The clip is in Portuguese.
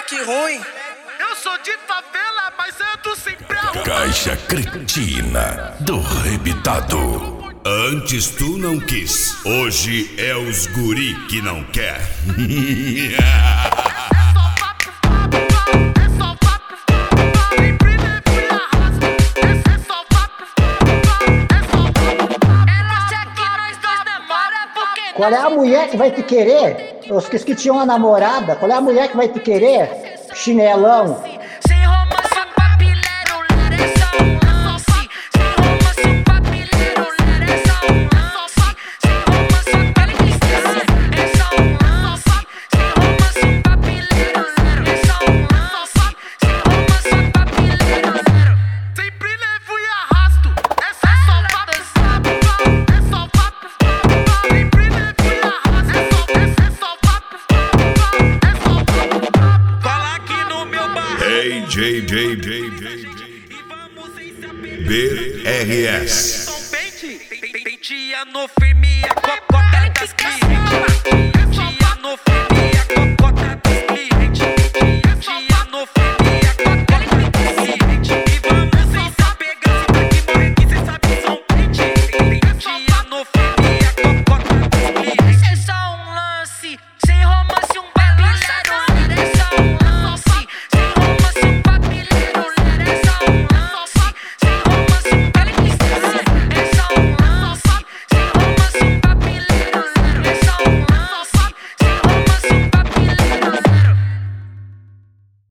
moleque ruim. Eu sou de favela, mas ando sempre arrumado. Caixa cretina do rebitado. Antes tu não quis, hoje é os guri que não quer. Qual é a mulher que vai te querer? Os que tinham uma namorada, qual é a mulher que vai te querer? Chinelão. BRS. Penteia no firme, a cocota das crianças.